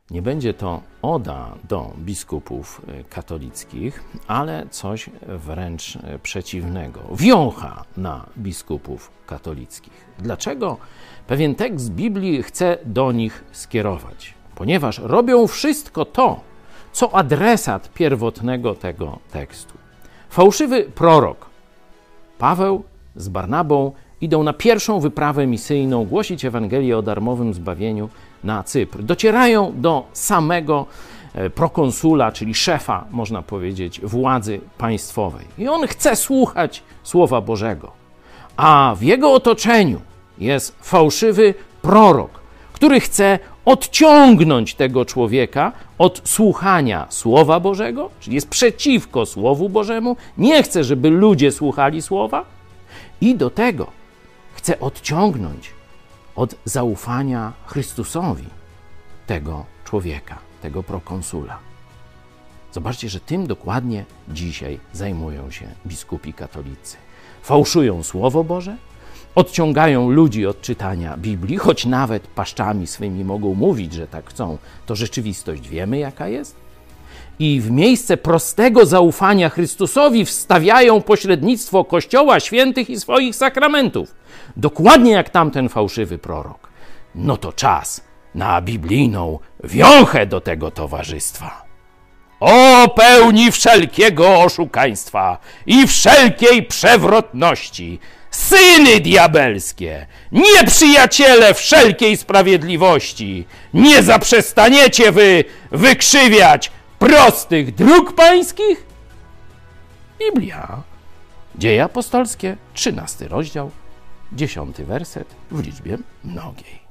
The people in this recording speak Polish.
Nie będzie to oda do biskupów katolickich, ale coś wręcz przeciwnego. Wiącha na biskupów katolickich. Dlaczego pewien tekst Biblii chce do nich skierować? Ponieważ robią wszystko to, co adresat pierwotnego tego tekstu. Fałszywy prorok Paweł z Barnabą idą na pierwszą wyprawę misyjną głosić Ewangelię o darmowym zbawieniu na Cypr. Docierają do samego prokonsula, czyli szefa, można powiedzieć, władzy państwowej. I on chce słuchać Słowa Bożego. A w jego otoczeniu jest fałszywy prorok, który chce odciągnąć tego człowieka od słuchania Słowa Bożego, czyli jest przeciwko Słowu Bożemu, nie chce, żeby ludzie słuchali Słowa i do tego chce odciągnąć od zaufania Chrystusowi tego człowieka, tego prokonsula. Zobaczcie, że tym dokładnie dzisiaj zajmują się biskupi katolicy. Fałszują Słowo Boże, odciągają ludzi od czytania Biblii, choć nawet paszczami swymi mogą mówić, że tak chcą, to rzeczywistość wiemy, jaka jest. I w miejsce prostego zaufania Chrystusowi wstawiają pośrednictwo Kościoła, świętych i swoich sakramentów. Dokładnie jak tamten fałszywy prorok. No to czas na biblijną wiąchę do tego towarzystwa. O pełni wszelkiego oszukaństwa i wszelkiej przewrotności, syny diabelskie, nieprzyjaciele wszelkiej sprawiedliwości, nie zaprzestaniecie wy wykrzywiać prostych dróg pańskich? Biblia, Dzieje apostolskie, 13 rozdział, 10 werset w liczbie mnogiej.